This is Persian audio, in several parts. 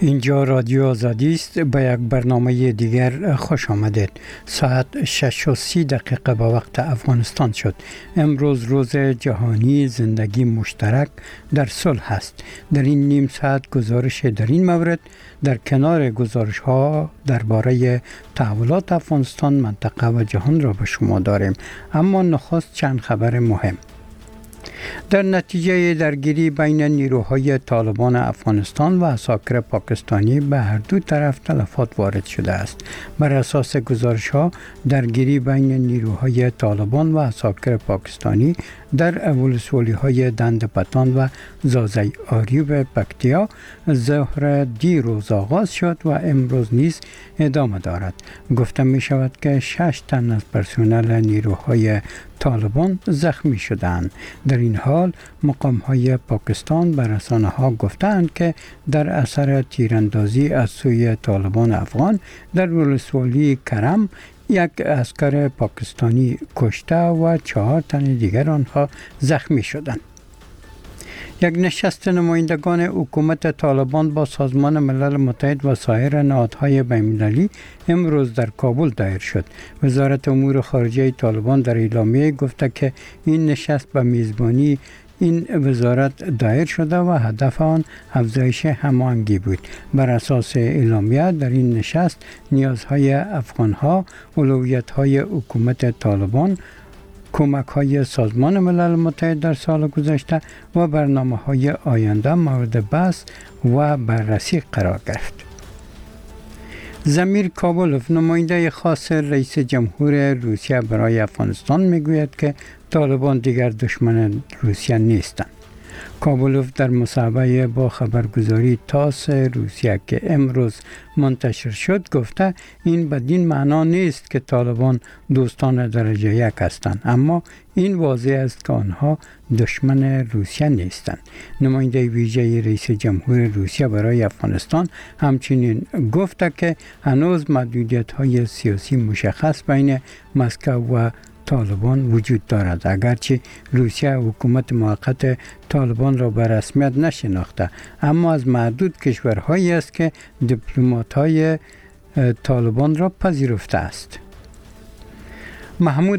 اینجا رادیو آزادی است. به یک برنامه دیگر خوش آمدید. ساعت 6:30 به وقت افغانستان شد. امروز روز جهانی زندگی مشترک در صلح است. در این نیم ساعت گزارش در این مورد در کنار گزارش ها درباره تحولات افغانستان، منطقه و جهان را به شما داریم. اما نخست چند خبر مهم. در نتیجه درگیری بین نیروهای طالبان افغانستان و عساکر پاکستانی به هر دو طرف تلفات وارد شده است. بر اساس گزارش‌ها درگیری بین نیروهای طالبان و عساکر پاکستانی در ولسوالی‌های دندپتان و زازی آریوب پکتیا ظهر دیروز آغاز شد و امروز نیز ادامه دارد. گفته می شود که 6 تن از پرسنل نیروهای طالبان زخمی شدند. در این حال مقام‌های پاکستان به رسانه‌ها گفتند که در اثر تیراندازی از سوی طالبان افغان در ولسوالی کرم یک عسکر پاکستانی کشته و 4 تن دیگر آنها زخمی شدند. یک نشست نمایندگان حکومت طالبان با سازمان ملل متحد و سایر نهادهای بین‌المللی امروز در کابل دایر شد. وزارت امور خارجه طالبان در اعلامیه گفته که این نشست به میزبانی این وزارت دایر شده و هدف آن افزایش هماهنگی بود. بر اساس اعلامیه در این نشست نیازهای افغانها، اولویت‌های حکومت طالبان، کمک‌های سازمان ملل متحد در سال گذشته و برنامه‌های آینده مورد بحث و بررسی قرار گرفت. زمیر کابلوف، نماینده خاص رئیس جمهور روسیه برای افغانستان، میگوید که طالبان دیگر دشمن روسیه نیستند. کابلوف در مصاحبه با خبرگزاری تاس روسیه که امروز منتشر شد گفته این بدین معنا نیست که طالبان دوستان درجه یک هستند، اما این واضح است که آنها دشمن روسیه نیستند. نماینده ویژه رئیس جمهور روسیه برای افغانستان همچنین گفته که هنوز محدودیت‌های سیاسی مشخص بین مسکو و طالبان وجود دارد. اگرچه روسیه حکومت موقت طالبان را به رسمیت نشناخته، اما از معدود کشورهایی است که دیپلمات‌های طالبان را پذیرفته است. محمود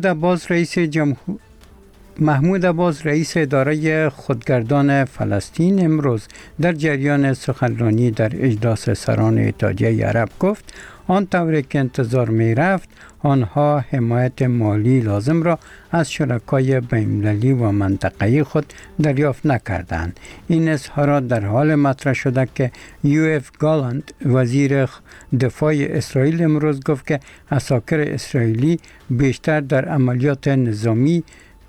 عباس رئیس اداره خودگردان فلسطین امروز در جریان سخنرانی در اجلاس سران اتحادیه عرب گفت آنطوری که انتظار می رفت آنها حمایت مالی لازم را از شرکای بین‌المللی و منطقه‌ای خود دریافت نکردند. این اظهارات در حال مطرح شده که یوآف گالانت وزیر دفاع اسرائیل امروز گفت که عساکر اسرائیلی بیشتر در عملیات نظامی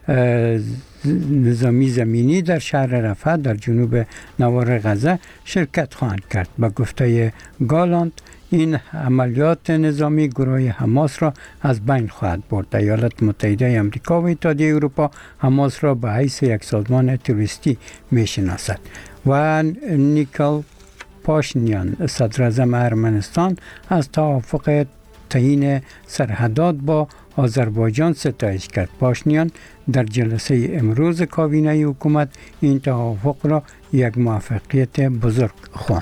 زمینی در شهر رفح در جنوب نوار غزه شرکت خواهند کرد. به گفته گالانت این عملیات نظامی گروه حماس را از بین خواهد برد. ایالات متحده آمریکا و اتحادیه اروپا حماس را به حیث یک سازمان تروریستی میشناسد. و نیکل پاشینیان، صدر اعظم ارمنستان، از توافق تعیین سرحدات با آذربایجان ستایش کرد. پاشینیان در جلسه امروز کابینه حکومت این توافق را یک موفقیت بزرگ خواند.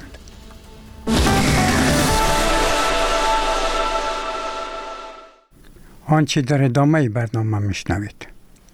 آنچه در ادامه برنامه میشنوید.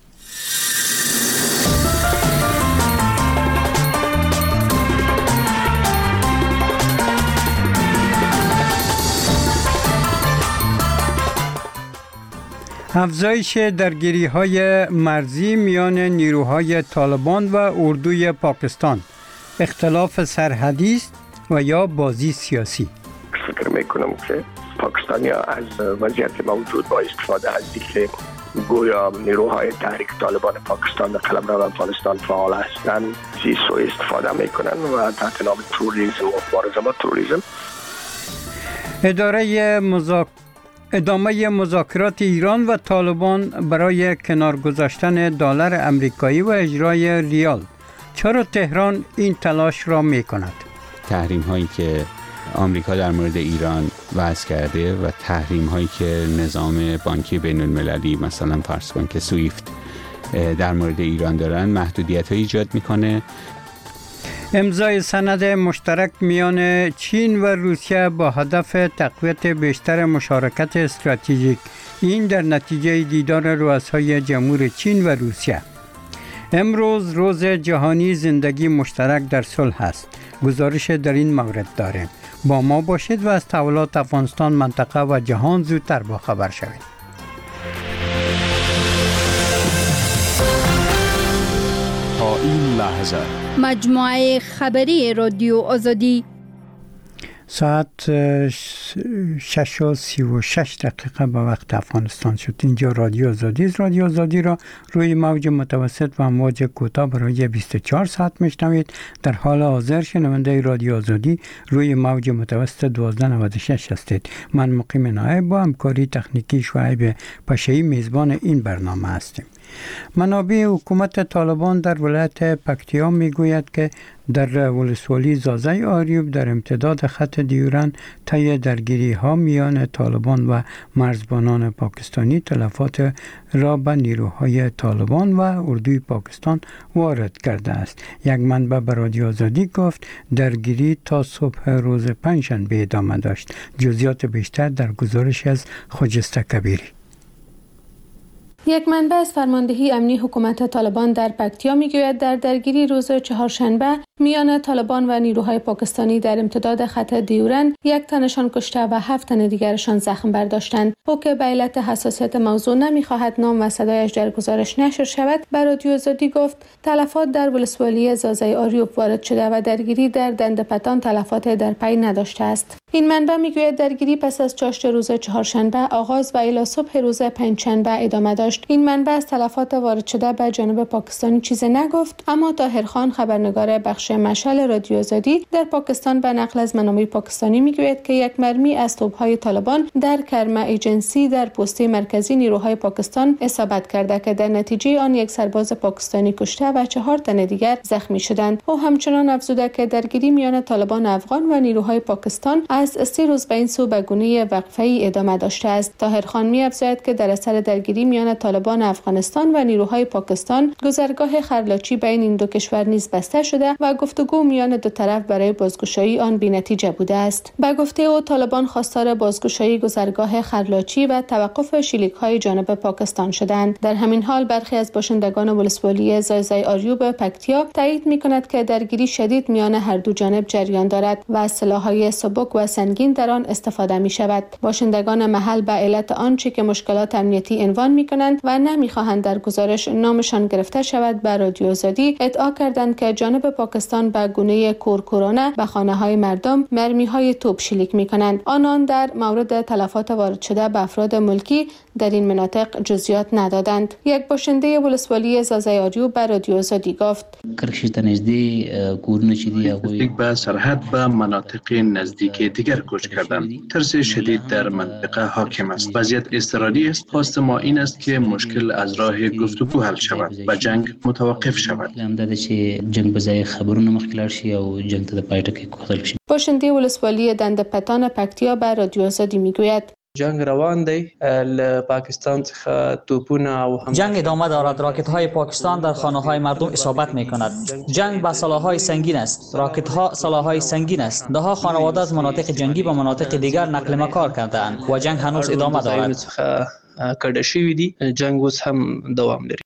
افزایش درگیری‌های مرزی میان نیروهای طالبان و اردوی پاکستان، اختلاف سرحدی است و یا بازی سیاسی؟ فکر میکنم که پاکستانی‌ها از وضعیت موجود با استفاده از اینکه گویا نیروهای تحریک طالبان پاکستان در قلمرو افغانستان فعال هستند سوء استفاده میکنن و تحت نام تروریسم و مبارزه با تروریسم. ادامه مذاکرات ایران و طالبان برای کنار گذاشتن دلار آمریکایی و اجرای ریال. چرا تهران این تلاش را میکند؟ تحریم هایی که آمریکا در مورد ایران وضع کرده و تحریم هایی که نظام بانکی بین المللی مثلا فارس بانک سویفت در مورد ایران دارن محدودیت های ایجاد میکنه. امضای سند مشترک میان چین و روسیه با هدف تقویت بیشتر مشارکت استراتژیک. این در نتیجه دیدار رؤسای جمهور چین و روسیه. امروز روز جهانی زندگی مشترک در صلح است. گزارش در این مورد داریم. با ما باشید و از تحولات افغانستان، منطقه و جهان زودتر با خبر شوید. تا این لحظه مجموعه خبری رادیو آزادی ساعت 6:36 به وقت افغانستان شد. اینجا رادیو آزادی است. رادیو آزادی را روی موج متوسط و امواج کوتاه برای 24 ساعت میشنوید. در حال حاضر شنونده رادیو آزادی روی موج متوسط 1296 هستید. من مقیم نایب با همکاری تکنیکی شعیب پشه‌ای میزبان این برنامه هستیم. منابع حکومت طالبان در ولایت پکتیا میگوید که در ولسوالی زازای آریوب در امتداد خط دیورند طی درگیری ها میان طالبان و مرزبانان پاکستانی تلفات را به نیروهای طالبان و اردوی پاکستان وارد کرده است. یک منبع به رادیو آزادی گفت درگیری تا صبح روز پنجشنبه ادامه داشت. جزئیات بیشتر در گزارش از خجسته کبیری. یک منبع از فرماندهی امنی حکومت طالبان در پکتیا میگوید در درگیری روز چهارشنبه میان طالبان و نیروهای پاکستانی در امتداد خط دیورند 1 تنشان کشته و 7 تن دیگرشان زخم برداشتند. او که به علت حساسیت موضوع نمیخواهد نام و صدایش در گزارش نشر شود، به رادیو آزادی گفت تلفات در ولسوالی زازای آریوب وارد شده و درگیری در دندپتان تلفات در پی نداشته است. این منبع میگوید درگیری پس از چاشت روز چهارشنبه آغاز و الی صبح روز پنجشنبه ادامه داشت. این منبع از تلفات وارد شده به جانب پاکستانی چیزی نگفت، اما طاهر خان خبرنگار بخش مشعل رادیو آزادی در پاکستان به نقل از منابع پاکستانی میگوید که یک مرمی از توپ‌های طالبان در کرما ایجنسی در پست مرکزی نیروهای پاکستان اصابت کرده که در نتیجه آن یک سرباز پاکستانی کشته و 4 تن دیگر زخمی شدند. او همچنان افزوده که درگیری میان طالبان افغان و نیروهای پاکستان از 3 روز به این سو به گونه وقفه‌ای ادامه داشته است. طاهر خان می‌افزاید که در اثر درگیری میان طالبان افغانستان و نیروهای پاکستان گذرگاه خرلاچی بین این دو کشور نیز بسته شده و گفتگو میان دو طرف برای بازگشایی آن بی‌نتیجه بوده است. به گفته او طالبان خواستار بازگشایی گذرگاه خرلاچی و توقف شلیک‌های جانب پاکستان شدند. در همین حال برخی از باشندگان ولسوالی زازای آریوب پکتیا تایید می‌کند که درگیری شدید میان هر دو جانب جریان دارد و از سلاح‌های سبک و سنگین در آن استفاده می‌شود. باشندگان محل به علت آنچه که مشکلات امنیتی عنوان می‌کنند و نمی‌خواهند در گزارش نامشان گرفته شود به رادیو آزادی ادعا کردند که جانب پاکستان به گونه کورکورانه به خانه‌های مردم مرمی‌های توپ شلیک می‌کنند. آنان در مورد تلفات وارد شده به افراد ملکی در این مناطق جزئیات ندادند. یک باشنده ولسوالی زازای آریوب به رادیو آزادی گفت نزدیک به سرحد به مناطق نزدیک دیگر کوچ کردند. ترس شدید در منطقه حاکم است. وضعیت اضطراری است. خواست ما این است که مشکل از راه گفتگو حل شود و جنگ متوقف شود. باشنده ولسوالی دندپتان پکتیا به رادیو آزادی میگوید جنگ روان دی پاکستان څخه توپونه او هم جنگ ادامه دارد. راکت های پاکستان در خانه های مردم اصابت می کند. جنگ با سلاح‌های سنگین است. راکت ها سلاح‌های سنگین است. ده ها خانواده از مناطق جنگی به مناطق دیگر نقل مکان کرده‌اند و جنگ هنوز ادامه دارد. کډه شوی دی. جنگ اوس هم دوام لري.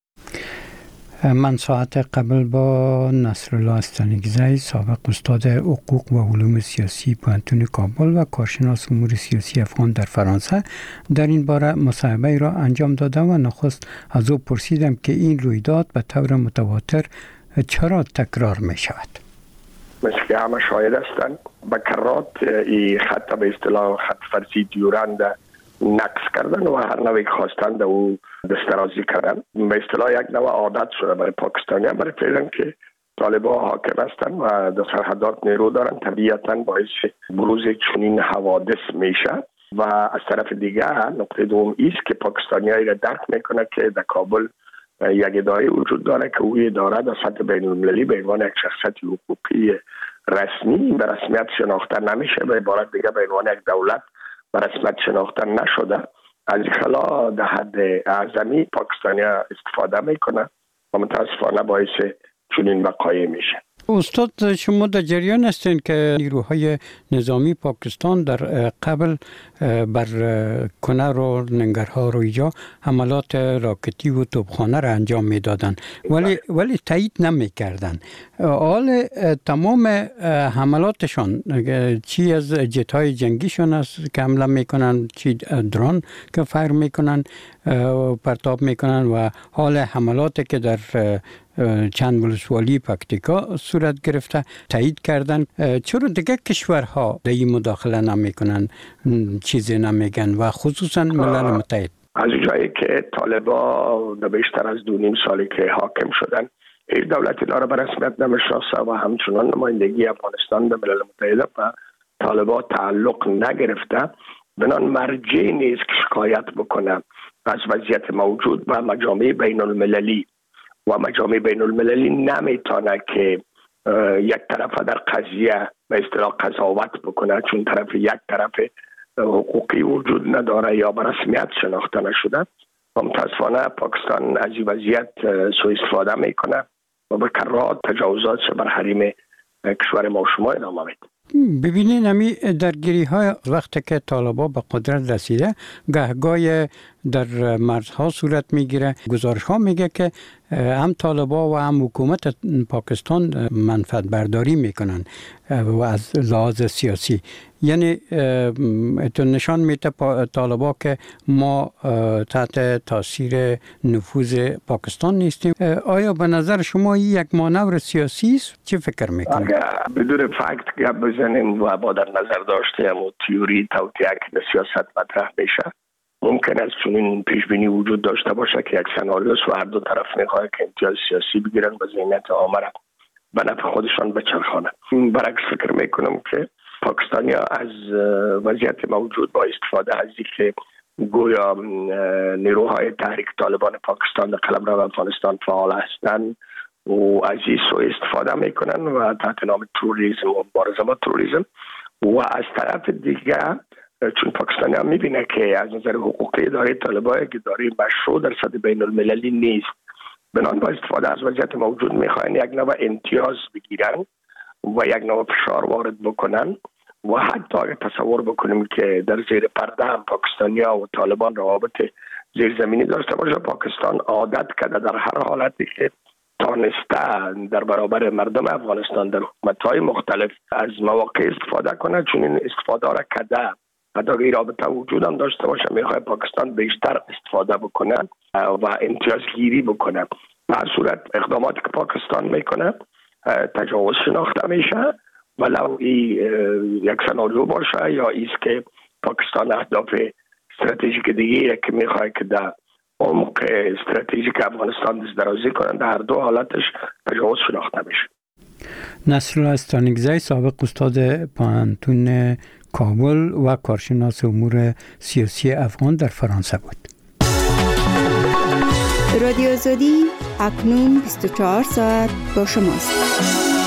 من ساعت قبل با نصرالله استانگزی سابق استاد حقوق و علوم سیاسی پوهنتون کابل و کارشناس امور سیاسی افغان در فرانسه در این باره مصاحبه را انجام دادم و نخست از او پرسیدم که این رویداد به طور متواتر چرا تکرار می شود. مثل که همه شاهد هستند به کرات این خط به اصطلاح خط فرضی دیورند نقص کردن و هر نوعی خواستند او دسترازی کردن. به اصطلاح یک نوع عادت شده برای پاکستانیان برای فعلا که طالبان حاکم هستند و در سرحدات نیرو دارن، طبیعتا باعث بروز چنین حوادث میشه. و از طرف دیگه نقطه دوم است که پاکستانیایی را درک میکنه که در کابل یک اداره وجود داره که او اداره در سطح بین المللی به عنوان یک شخصیت حقوقی رسمی به رسمیت شناخته نمیشه. به عبارت دیگه به عنوان یک دولت به رسمیت شناخته نشده. از این خلا در حد اعظمی پاکستانی استفاده میکنه و متاسفانه باعث چنین وقایع میشه. استاد شما در جریان هستین که نیروهای نظامی پاکستان در قبل بر کنر و ننگرهار و اینجا حملات راکتی و توپخانه را انجام میدادن ولی تایید نمیکردن. حال تمام حملاتشان چی از جت‌های جنگیشون است که حمله میکنن، چی درون که فایر میکنن پرتاب میکنن و حال حملاتی که در چند ولسوالی پکتیکا صورت گرفته تایید کردن. چرا دیگه کشورها در این مداخله نمیکنن، چیزی نمیگن و خصوصا ملل متحد؟ از جایی که طالبا در بیشتر از 2.5 سالی که حاکم شدن هیچ دولتی داره به رسمیت نمیشناسه و همچنان نمایندگی افغانستان در ملل متحد و طالبا تعلق نگرفته، بنان مرجعی نیست که شکایت بکنه از وضعیت موجود و مجامع بین المللی و مجامع بین المللی نمیتونه که یک طرف در قضیه به اصطلاح قضاوت بکنه، چون یک طرف حقوقی وجود نداره یا به رسمیت شناخته نشده. متاسفانه پاکستان از این وضعیت سوء استفاده میکنه و به کرات تجاوزات بر حریم کشور ما و شما ادامه میده. ببینین همی درگیری های وقتی که طالبا به قدرت رسیده گهگاه در مرزها صورت میگیره. گزارش ها میگه که هم طالبا و هم حکومت پاکستان منفعت برداری میکنن و از لحاظ سیاسی، یعنی نشان میده طالبا که ما تحت تاثیر نفوذ پاکستان نیستیم. آیا به نظر شما یک مانور سیاسی است؟ چه فکر میکنید؟ بدون فکت گپ بزنیم و با در نظر داشته و تئوری توطئه که سیاست مطرح بشه، ممکن است چون این پیش بینی وجود داشته باشه که یک سناریوس و هر دو طرف میخواد که امتیاز سیاسی بگیرن و ذهنیت عامه را به نفع خودشان بچرخانه. برعکس فکر میکنم که پاکستانیا از وضعیت موجود با استفاده از اینکه گویا نیروهای تحریک طالبان پاکستان در قلمرو افغانستان فعال هستند و از این سوء استفاده میکنن و تحت نام تروریسم و مبارزه با تروریسم، و از طرف دیگه چون پاکستانی هم میبینه که از نظر حقوقی اداره طالبان که اداره مشروع در سطح بین المللی نیست، بنابراین با استفاده از وضعیت موجود میخواین یک نوع امتیاز بگیرن و یک نوع فشار وارد بکنن. و حتی اگر تصور بکنیم که در زیر پرده هم پاکستانیا و طالبان روابط زیرزمینی داشته باشه، پاکستان عادت کرده در هر حالتی که تانسته در برابر مردم افغانستان در حکومت‌های مختلف از مواقع استفاده کنه، چون این استفاده را کرده. حتی اگر رابطه وجود هم داشته باشه میخواد پاکستان بیشتر استفاده بکنه و امتیازگیری بکنه. به هر صورت اقداماتی که پاکستان میکنه تجاوز شناخته میشه، ولو یک سناریو باشه یا ایست که پاکستان اهداف استراتژیک دیگه که میخواد که در عمق استراتژیک افغانستان دسترازی کنن، در هر دو حالتش تجاوز شناخته میشه. نصرالله استانکزی سابق استاد پانتون کابل و کارشناس امور سیاسی افغان در فرانسه بود. رادیو آزادی اکنون 24 ساعت با شماست.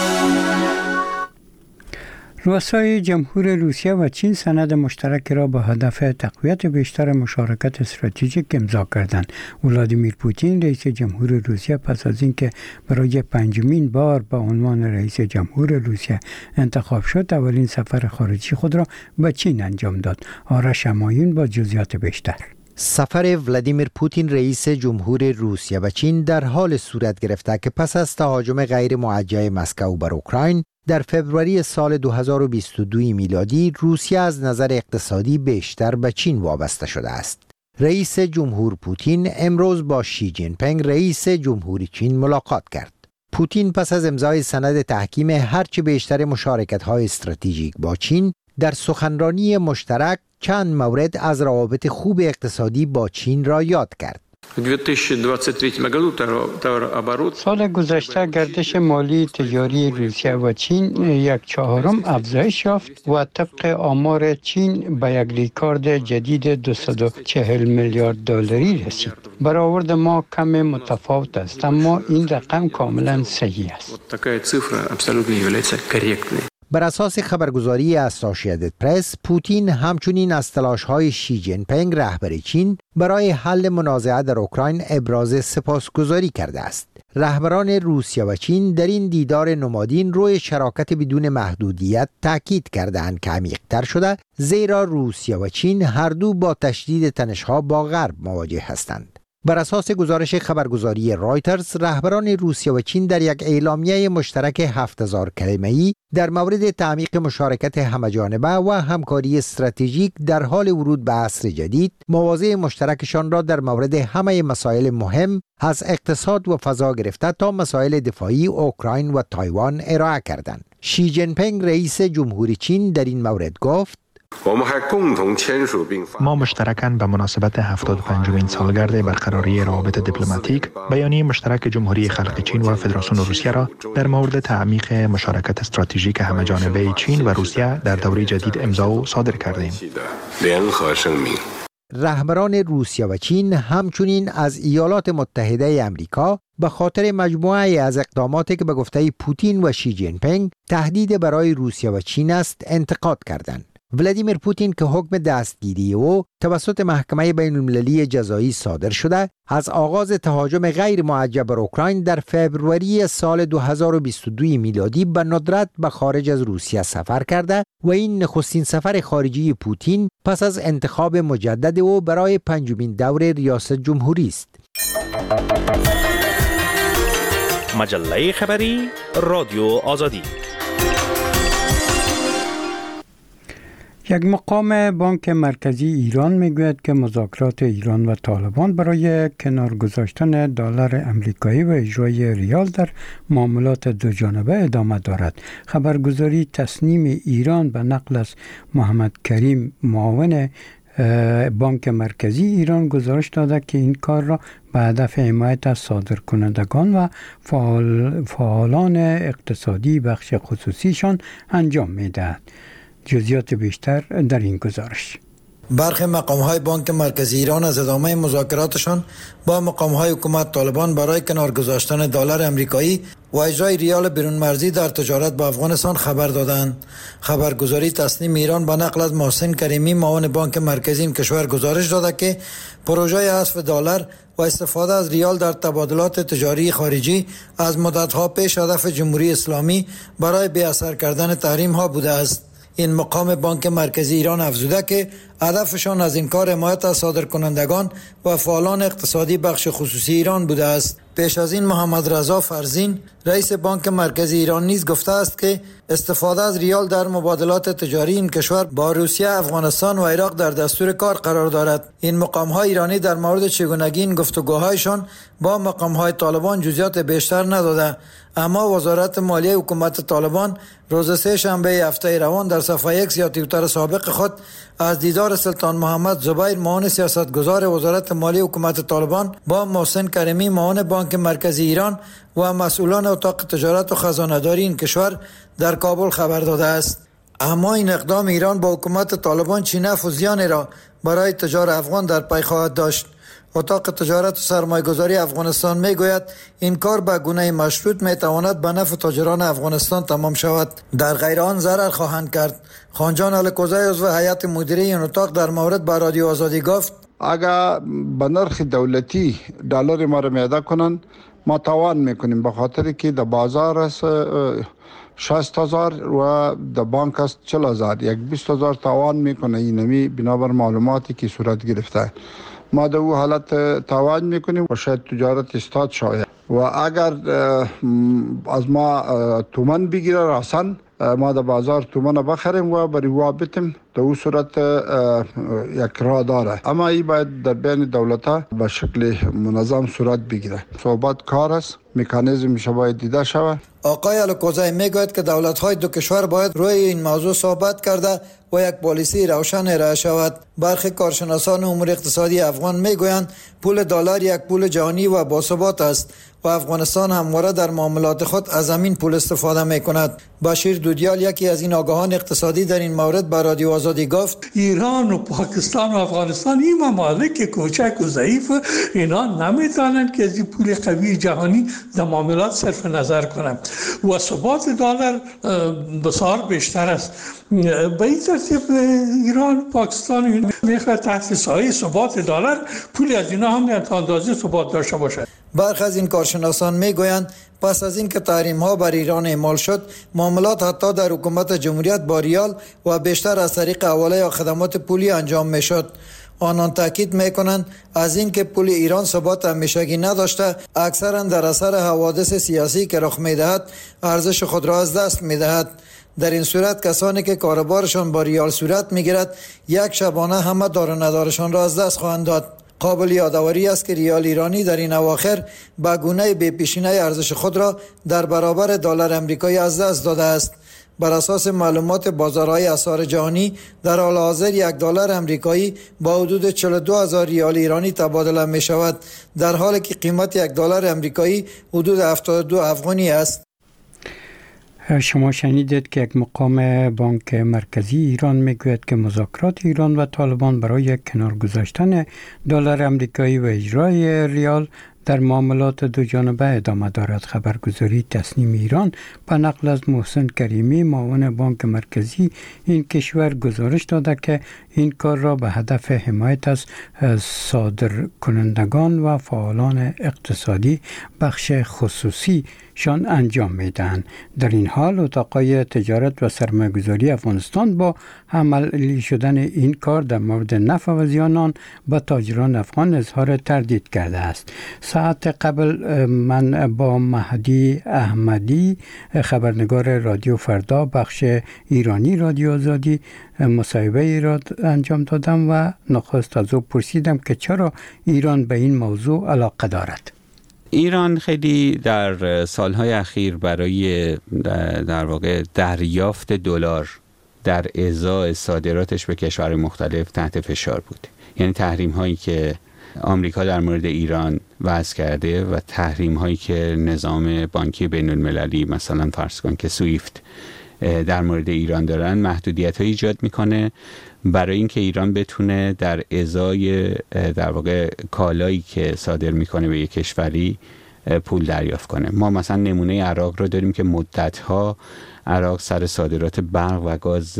رؤسای جمهور روسیه و چین سند مشترک را با هدف تقویت بیشتر مشارکت استراتژیک امضا کردند. ولادیمیر پوتین رئیس جمهور روسیه پس از اینکه برای 5مین بار به عنوان رئیس جمهور روسیه انتخاب شد، اولین سفر خارجی خود را به چین انجام داد. آرش همایون با جزئیات بیشتر. سفر ولادیمیر پوتین رئیس جمهور روسیه به چین در حال صورت گرفته که پس از تهاجم غیر موجه مسکو بر اوکراین در فوریه سال 2022 میلادی، روسیه از نظر اقتصادی بیشتر به چین وابسته شده است. رئیس جمهور پوتین امروز با شی جین پینگ رئیس جمهوری چین ملاقات کرد. پوتین پس از امضای سند تحکیم هرچه بیشتر مشارکت‌های استراتژیک با چین در سخنرانی مشترک چند مورد از روابط خوب اقتصادی با چین را یاد کرد. سال گذشته گردش مالی تجاری روسیه و چین 1/4 افزایش یافت و طبق آمار چین به یک ریکورد جدید 240 میلیارد دلاری رسید. برآورد ما کم متفاوت است، اما این رقم کاملا صحیح است. بر اساس خبرگزاری اسوسییتد پرس، پوتین همچنین از تلاش‌های شی جین پینگ رهبر چین برای حل منازعه در اوکراین ابراز سپاسگزاری کرده است. رهبران روسیه و چین در این دیدار نمادین روی شراکت بدون محدودیت تاکید کردند که عمیق‌تر شده، زیرا روسیه و چین هر دو با تشدید تنش‌ها با غرب مواجه هستند. بر اساس گزارش خبرگزاری رایترز، رهبران روسیه و چین در یک اعلامیه مشترک 7000 کلمه‌ای در مورد تعمیق مشارکت همه‌جانبه و همکاری استراتژیک در حال ورود به عصر جدید، مواضع مشترکشان را در مورد همه مسائل مهم از اقتصاد و فضا گرفته تا مسائل دفاعی اوکراین و تایوان ارائه کردند. شی جین پینگ رئیس جمهوری چین در این مورد گفت: ما مشترکاً به مناسبت 75مین سالگرد برقراری روابط دیپلماتیک بیانیه مشترک جمهوری خلق چین و فدراسیون روسیه را در مورد تعمیق مشارکت استراتژیک همه‌جانبه چین و روسیه در دوره جدید امضا و صادر کردیم. رهبران روسیه و چین همچنین از ایالات متحده آمریکا به خاطر مجموعه از اقداماتی که به گفته پوتین و شی جین پینگ تهدید برای روسیه و چین است انتقاد کردند. ولادیمیر پوتین که حکم دستگیری او توسط محکمه بین المللی جزایی صادر شده، از آغاز تهاجم غیر معجل بر اوکراین در فوریه سال 2022 میلادی به ندرت به خارج از روسیه سفر کرده و این نخستین سفر خارجی پوتین پس از انتخاب مجدد او برای 5مین دور ریاست جمهوری است. مجله خبری رادیو آزادی. یک مقام بانک مرکزی ایران میگوید که مذاکرات ایران و طالبان برای کنار گذاشتن دلار آمریکایی و اجرای ریال در معاملات دوجانبه ادامه دارد. خبرگزاری تصنیم ایران به نقل از محمد کریم معاون بانک مرکزی ایران گزارش داده که این کار را به هدف حمایت از صادرکنندگان و فعالان اقتصادی بخش خصوصیشان انجام می‌دهد. جزئیات بیشتر در این گزارش. برخی مقام‌های بانک مرکزی ایران از ادامه مذاکراتشان با مقام‌های حکومت طالبان برای کنار گذاشتن دلار آمریکایی و اجرای ریال بیرون مرزی در تجارت با افغانستان خبر دادند. خبرگزاری تصنیم ایران با نقل از محسن کریمی معاون بانک مرکزی این کشور گزارش داده که پروژه حذف دلار و استفاده از ریال در تبادلات تجاری خارجی از مدت‌ها پیش هدف جمهوری اسلامی برای بی‌اثر کردن تحریم‌ها بوده است. این مقام بانک مرکزی ایران افزوده که هدفشان از این کار حمایت از صادرکنندگان و فعالان اقتصادی بخش خصوصی ایران بوده است. پیش از این محمد رضا فرزین رئیس بانک مرکزی ایران نیز گفته است که استفاده از ریال در مبادلات تجاری این کشور با روسیه، افغانستان و عراق در دستور کار قرار دارد. این مقام‌های ایرانی در مورد چگونگی این گفتگوهایشان با مقام‌های طالبان جزئیات بیشتر نداده، اما وزارت مالیه حکومت طالبان روز سه‌شنبه هفته روان در صفحه ایکس یا توییتر سابق خود از دیدار سلطان محمد زبیر معاون سیاستگزار وزارت مالیه حکومت طالبان با محسن کریمی معاون بانک مرکزی ایران و مسئولان اتاق تجارت و خزانه‌داری این کشور در کابل خبر داده است. اما این اقدام ایران با حکومت طالبان چه نفع و زیانی را برای تجار افغان در پی خواهد داشت؟ اتاق تجارت و سرمایه‌گذاری افغانستان میگوید این کار به گونه مشروط میتواند به نفع تاجران افغانستان تمام شود، در غیر آن ضرر خواهند کرد. خانجان الکوزی عضو هیئت مدیره این اتاق در مورد با رادیو آزادی گفت: اگر به نرخ دولتی دلار ما را میاده کنن ما تاوان میکنیم، به خاطر که در بازار است 60,000 و در بانک است 40,000، یک 20,000 تاوان میکنه. اینمی بنابر معلوماتی که صورت گرفته ما در او حالت تاوان میکنیم و شاید تجارت استاد شاید و اگر از ما تومن بگیره راسن ما در بازار تومن بخریم و بری وا بتیم، در او صورت یک راه داره. اما این باید در بین دولت‌ها به شکل منظم صورت بگیره. صحبت کار است، مکانیزمش باید دیده شود. آقای الکوزی میگوید که دولت‌های دو کشور باید روی این موضوع صحبت کرده و یک پالیسی روشن ارائه شود. برخی کارشناسان امور اقتصادی افغان میگویند پول دلار یک پول جهانی و باثبات است و افغانستان همواره در معاملات خود از همین پول استفاده میکند. بشیر دودیال یکی از این آگاهان اقتصادی در این مورد به رادیو آزادی گفت: ایران و پاکستان و افغانستان این ممالک کوچک و ضعیف اینا نمیتونن که از این پول قوی جهانی در معاملات صرف نظر کنند و ثبات دلار بسیار بیشتر است. به این ایران پاکستان میخواد تحت سایه ثبات دلار پول از اینا هم تا اندازه ثبات داشته باشد. برخی از این کارشناسان میگویند پس از اینکه تحریم‌ها بر ایران اعمال شد، معاملات حتی در حکومت جمهوریت با ریال و بیشتر از طریق حواله یا خدمات پولی انجام میشد. آنان تاکید میکنند از اینکه پول ایران ثبات همیشگی نداشته، اکثرا در اثر حوادث سیاسی که رخ میدهد ارزش خود را از دست میدهد. در این صورت کسانی که کاروبارشان با ریال صورت میگیرد، یک شبانه همه دار و ندارشان را از دست خواهند داد. قابل یادآوری است که ریال ایرانی در این اواخر به گونه بی پیشینه ارزش خود را در برابر دلار آمریکایی از دست داده است. بر اساس معلومات بازارهای اسعار جهانی در حال حاضر یک دلار آمریکایی با حدود 42,000 ریال ایرانی تبادله می شود، در حالی که قیمت یک دلار آمریکایی حدود 72 افغانی است. شما شنیدید که یک مقام بانک مرکزی ایران میگوید که مذاکرات ایران و طالبان برای کنار گذاشتن دلار آمریکایی و اجرای ریال در معاملات دو جانبه ادامه دارد. خبرگزاری تصنیم ایران به نقل از محسن کریمی معاون بانک مرکزی این کشور گزارش داده که این کار را به هدف حمایت از صادرکنندگان و فعالان اقتصادی بخش خصوصی شان انجام میدن. در این حال اتاقای تجارت و سرمایه‌گذاری افغانستان با عملی شدن این کار در مورد نفع و زیان آن با تاجران افغان اظهار تردید کرده است. ساعت قبل من با مهدی احمدی خبرنگار رادیو فردا بخش ایرانی رادیو آزادی مصاحبه را انجام دادم و نخست از او پرسیدم که چرا ایران به این موضوع علاقه دارد. ایران خیلی در سالهای اخیر برای در واقع دریافت دلار در ازای صادراتش به کشورهای مختلف تحت فشار بود. یعنی تحریم هایی که آمریکا در مورد ایران وضع کرده و تحریم هایی که نظام بانکی بین المللی مثلا فرض کن که سویفت در مورد ایران دارن محدودیت های ایجاد میکنه برای اینکه ایران بتونه در ازای در واقع کالایی که صادر میکنه به یک کشوری پول دریافت کنه. ما مثلا نمونه عراق رو داریم که مدتها عراق سر صادرات برق و گاز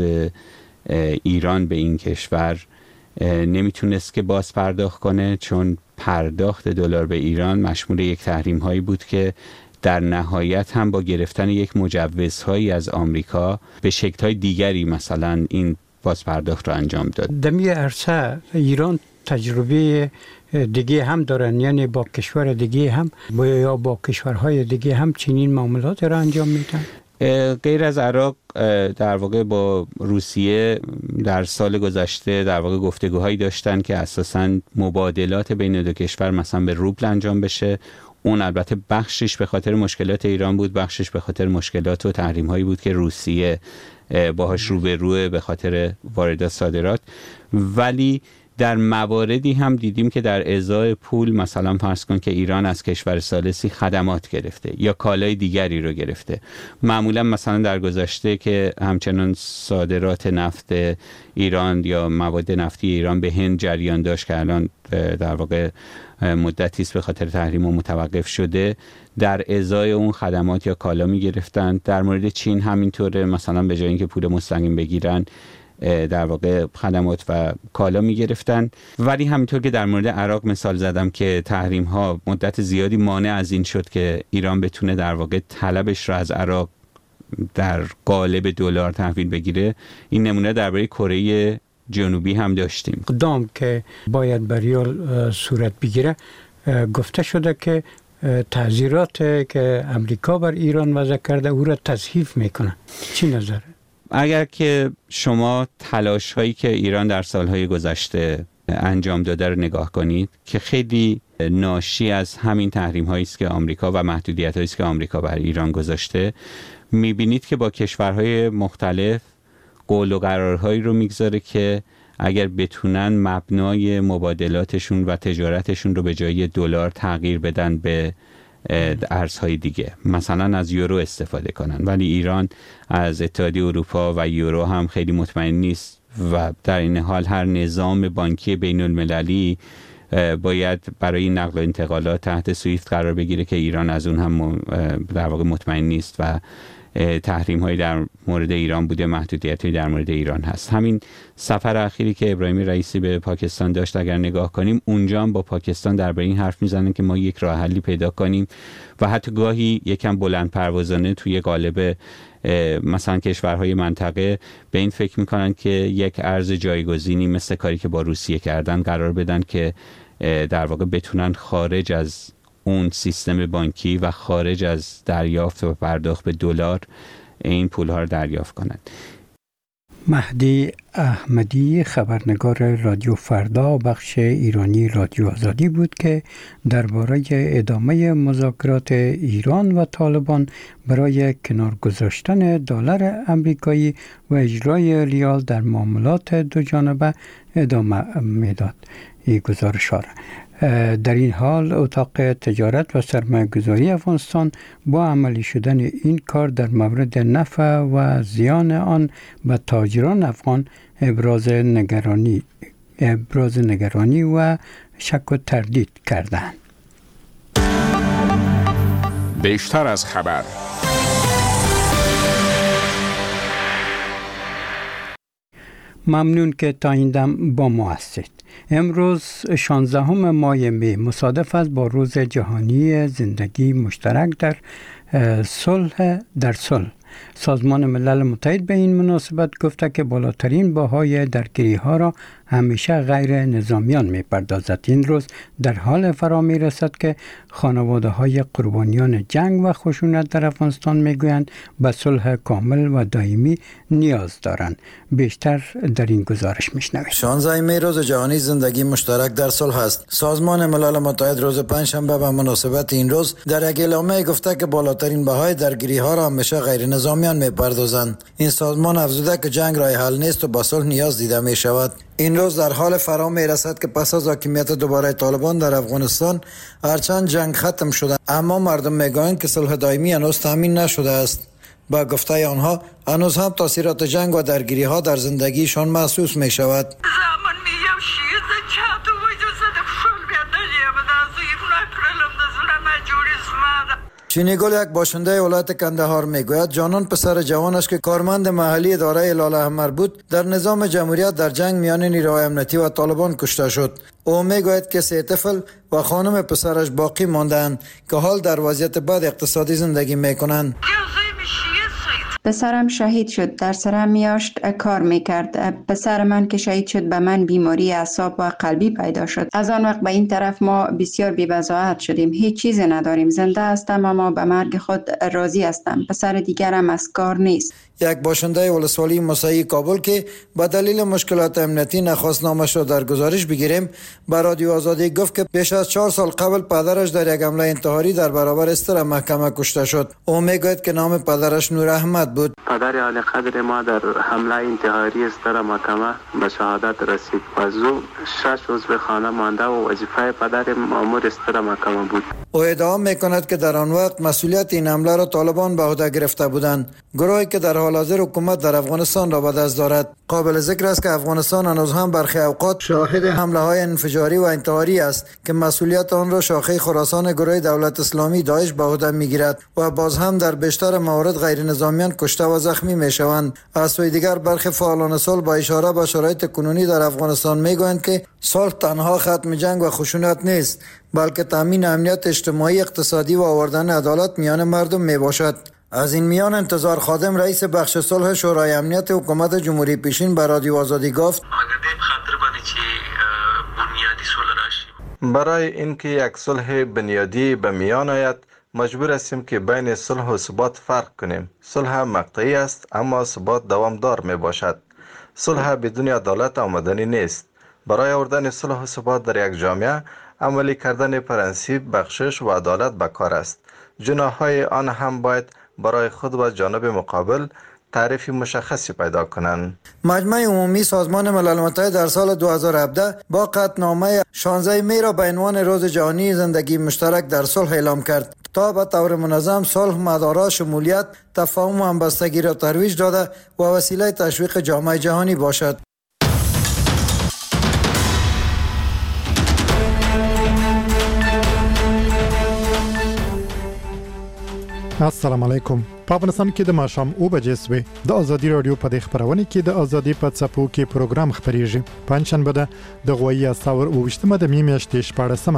ایران به این کشور نمیتونست که باز پرداخت کنه، چون پرداخت دلار به ایران مشمول یک تحریم هایی بود که در نهایت هم با گرفتن یک مجوزهایی از آمریکا به شکل‌های دیگری مثلا این باز پرداخت رو انجام داد. دمی عرصه ایران تجربه دیگه هم دارن، یعنی با کشور دیگه هم یا با کشورهای دیگه هم چنین معاملات را انجام میدن؟ غیر از عراق در واقع با روسیه در سال گذشته در واقع گفتگوهایی داشتن که اساساً مبادلات بین دو کشور مثلا به روبل انجام بشه. اون البته بخشش به خاطر مشکلات ایران بود، بخشش به خاطر مشکلات و تحریم هایی بود که روسیه باهاش روبروه به خاطر واردات صادرات. ولی در مواردی هم دیدیم که در ازای پول مثلا فرض کن که ایران از کشور ثالثی خدمات گرفته یا کالای دیگری رو گرفته. معمولا مثلا در گذشته که همچنان صادرات نفت ایران یا مواد نفتی ایران به هند جریان داشت که الان در واقع مدتی است به خاطر تحریم متوقف شده، در ازای اون خدمات یا کالا می گرفتن. در مورد چین همینطوره، مثلا به جای اینکه پول مستقیم بگیرن در واقع خدمات و کالا می گرفتن. ولی همینطور که در مورد عراق مثال زدم که تحریم ها مدت زیادی مانع از این شد که ایران بتونه در واقع طلبش را از عراق در قالب دلار تحویل بگیره، این نمونه درباره کره جنوبی هم داشتیم. اقدام که باید بر ریال صورت بگیره گفته شده که تعزیرات که امریکا بر ایران وضع کرده او را تضعیف میکنه. چی نظره؟ اگر که شما تلاش هایی که ایران در سالهای گذشته انجام داده رو نگاه کنید که خیلی ناشی از همین تحریم هایی است که آمریکا و محدودیت هایی است که آمریکا بر ایران گذاشته، میبینید که با کشورهای مختلف قول و قرارهایی رو میگذاره که اگر بتونن مبنای مبادلاتشون و تجارتشون رو به جای دلار تغییر بدن به ارزهای دیگه، مثلا از یورو استفاده کنن. ولی ایران از اتحادیه اروپا و یورو هم خیلی مطمئن نیست و در این حال هر نظام بانکی بین المللی باید برای نقل و انتقالات تحت سویفت قرار بگیره که ایران از اون هم در واقع مطمئن نیست و تحریم های در مورد ایران بوده، محدودیت های در مورد ایران هست. همین سفر اخیری که ابراهیم رئیسی به پاکستان داشت اگر نگاه کنیم اونجا هم با پاکستان درباره این حرف میزنن که ما یک راه حلی پیدا کنیم و حتی گاهی یکم بلند پروازانه توی قالب مثلا کشورهای منطقه به این فکر میکنن که یک ارز جایگزینی مثل کاری که با روسیه کردن قرار بدن که در واقع بتونن خارج از اون سیستم بانکی و خارج از دریافت و پرداخت به دلار این پولها رو دریافت کنند. مهدی احمدی خبرنگار رادیو فردا بخش ایرانی رادیو آزادی بود که درباره ادامه مذاکرات ایران و طالبان برای کنار گذاشتن دلار آمریکایی و اجرای ریال در معاملات دوجانبه ادامه میداد. این گزارش در این حال اتاق تجارت و سرمایه‌گذاری افغانستان با عملی شدن این کار در مورد نفع و زیان آن به تاجران افغان ابراز نگرانی و شک و تردید کردند. بیشتر از خبر. ممنون که تا این دم با ما هستید. امروز 16 ماه می مصادف است با روز جهانی زندگی مشترک در صلح. سازمان ملل متحد به این مناسبت گفته که بالاترین بهای درگیری ها را همیشه غیر نظامیان می پردازد. این روز در حال فرا می رسد که خانواده های قربانیان جنگ و خشونت در افغانستان می گویند به صلح کامل و دائمی نیاز دارند. بیشتر در این گزارش می شنوید. 16 می روز جهانی زندگی مشترک در صلح است. سازمان ملل متحد روز پنجشنبه به مناسبت این روز در یک اعلامیه گفته که بالاترین بهای درگیری ها را همیشه غیر نظامیان می پردازند. این سازمان افزوده که جنگ راه حل نیست و به صلح نیاز دیده می شود. این روز در حال فرا می رسد که پس از حاکمیت دوباره طالبان در افغانستان هرچند جنگ ختم شده اما مردم میگویند که صلح دائمی هنوز تامین نشده است. با گفته آنها هنوز هم تاثیرات جنگ و درگیری ها در زندگیشان محسوس می شود. چینی گل یک باشنده ولایت کندهار میگوید جانان پسر جوانش که کارمند محلی اداره لاله احمر بود در نظام جمهوریت در جنگ میان نیروهای امنیتی و طالبان کشته شد. او میگوید که 3 طفل و خانم پسرش باقی ماندند که حال در وضعیت بد اقتصادی زندگی میکنند. پسرم شهید شد، در سرم میاشت کار میکرد. پسر من که شهید شد به من بیماری اعصاب و قلبی پیدا شد. از آن وقت به این طرف ما بسیار بی‌وضاحت شدیم. هیچ چیزی نداریم. زنده هستم اما به مرگ خود راضی هستم. پسر دیگرم از کار نیست. یک باشنده ولسوالی مسیحی کابل که به دلیل مشکلات امنیتی نخواست نامش را در گزارش بگیریم به رادیو آزادی گفت که بیش از 4 سال قبل پدرش در یک حمله انتحاری در برابر استر محکمه کشته شد. او میگوید که نام پدرش نور احمد بود. پدر عالی قدر ما در حمله انتحاری استر محکمه به شهادت رسید و او 6 روز به خانه مانده و وظیفه پدر مأمور استر محکمه بود. او ادعا میکند که در آن وقت مسئولیت این حمله را طالبان به عهده گرفته بودند، گروهی که در حال حاضر حکومت در افغانستان را به دست دارد. قابل ذکر است که افغانستان هنوز هم برخی اوقات شاهد حمله های انفجاری و انتحاری است که مسئولیت آن را شاخه خراسان گروه دولت اسلامی داعش به عهده میگیرد و باز هم در بیشتر موارد غیر نظامیان کشته و زخمی میشوند. از سوی دیگر برخی فعالان صلح با اشاره به شرایط کنونی در افغانستان میگویند که صلح تنها ختم جنگ و خشونت نیست بلکه تامین امنیت اجتماعی، اقتصادی و آوردن عدالت میان مردم میباشد. از این میان انتظار خادم رئیس بخش صلح شورای امنیت حکومت جمهوری پیشین به رادیو آزادی گفت برای اینکه یک صلح بنیادی به میان آید مجبور هستیم که بین صلح و ثبات فرق کنیم. صلح مقطعی است اما ثبات دوامدار می باشد. صلح بدون عدالت آمدنی نیست. برای آوردن صلح و ثبات در یک جامعه عملی کردن پرنسیپ بخشش و عدالت به کار است. جناح‌های آن هم باید برای خود و جانب مقابل تعریف مشخصی پیدا کنند. مجمع عمومی سازمان ملل متحد در سال 2017 با قطعنامه 16 می را به عنوان روز جهانی زندگی مشترک در صلح اعلام کرد تا به طور منظم صلح، مدارا، شمولیت، تفاهم و همبستگی را ترویج داده و وسیله تشویق جامعه جهانی باشد. السلام علیکم. په افغانستان کې د ماښام 9 بجې د ازادي رادیو په خبرونه کې د ازادي په څپو کې پروګرام خبريږي. پنځشنبه د غوي اساور او وشتمه د میاشتې 14